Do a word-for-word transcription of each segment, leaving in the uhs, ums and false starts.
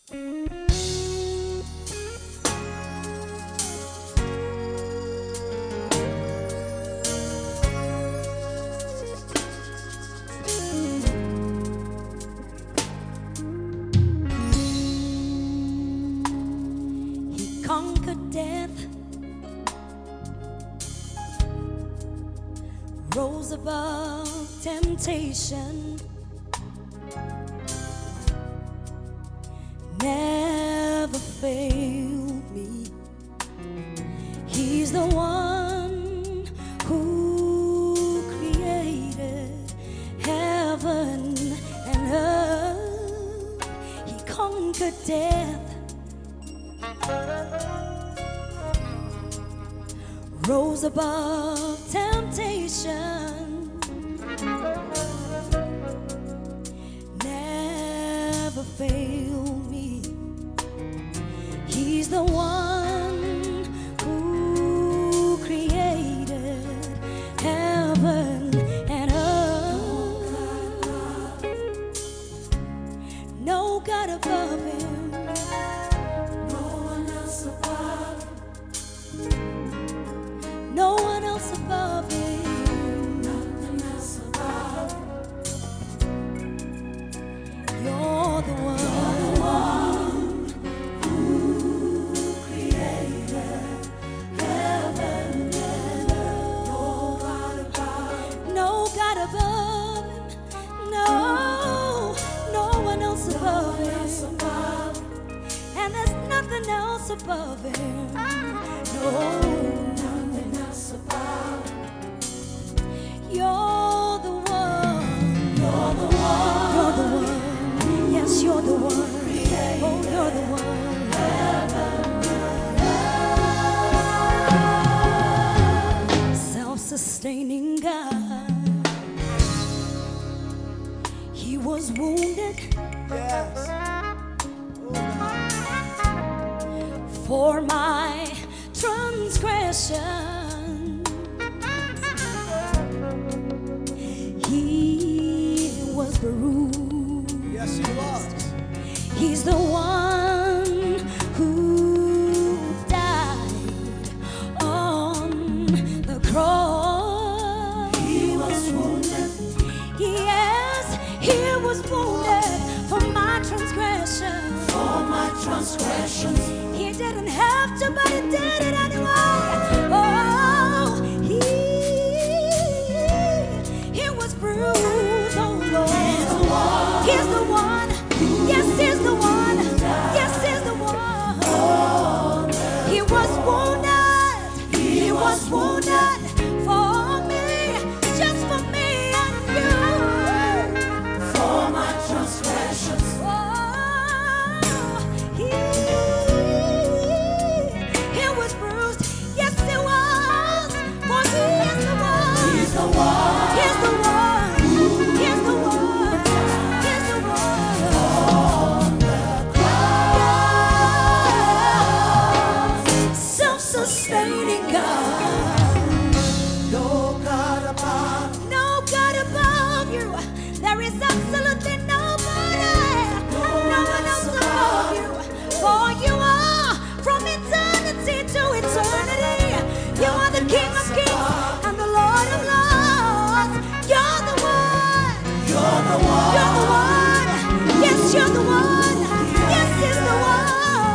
He conquered death, rose above temptation, never failed me. He's the one who created heaven and earth. He conquered death, rose above temptation, never failed me. He's the one who created heaven and earth. No God above him, no one else above him, no one else above him, nothing else above him. You're the one, you're the one who created heaven and earth. No God above, no God above him, no, no one else above him, and there's nothing else above him. No. You're the one, you're the one, you're the one, yes, you're the one, oh, you're the one. Self-sustaining God, he was wounded, yes, for my transgression. Was bruised. Yes, he was. He's the one who died on the cross. He was wounded. Yes, he was wounded for my transgression. For my transgressions. He didn't have to, but he did it anyway. Oh, he, he was bruised. He's the one, yes, he's the one, yes, he's the one. He was wounded, he was wounded for me, just for me and you. For my transgressions. Oh, he, he was bruised, yes, he was, for he is the one. He's the one, he's the one, he's the one. Sustaining God, no God above, no God above you. There is absolutely nobody, no one else above you. For you are from eternity to eternity. You are the King of kings and the Lord of lords. You're the one, you're the one, you're the one. Yes, you're the one. Yes, he's the one.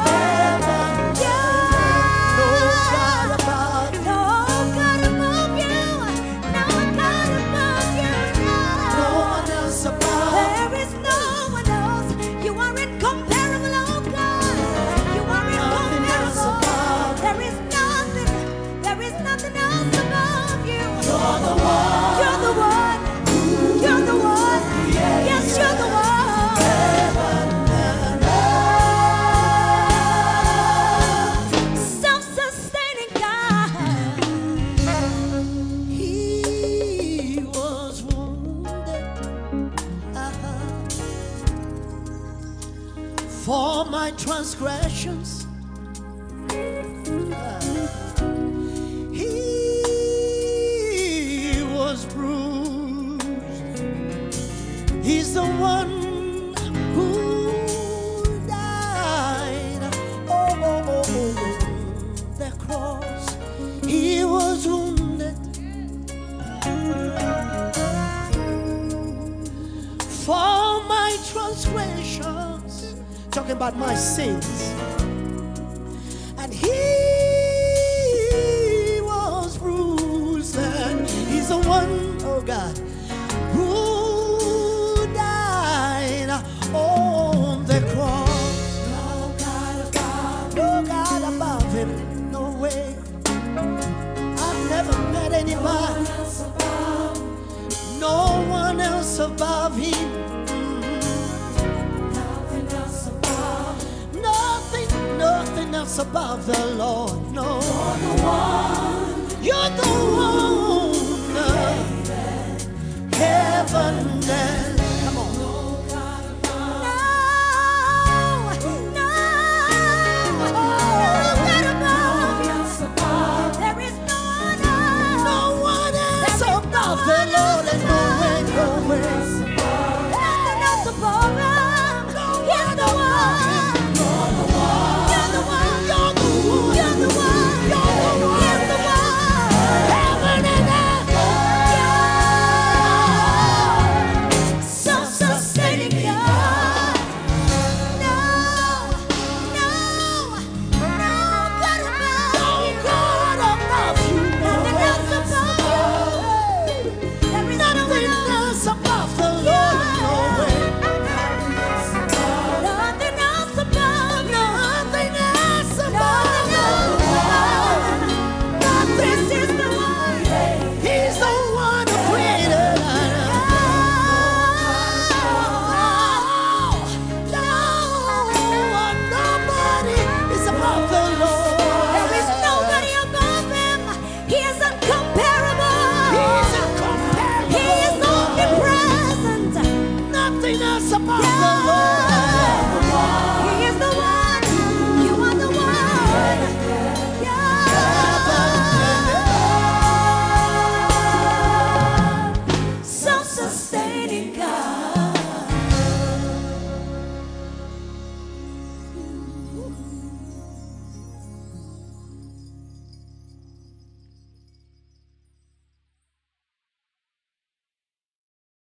For my transgressions, he was bruised. He's the one who died. talking about my sins. And he was bruised, and he's the one, oh God, who died on the cross. No God above, no God above him, no way. I've never met anybody, no one else above him. Nothing else above, nothing, nothing else above the Lord. No, you're the one, you're the one, heaven and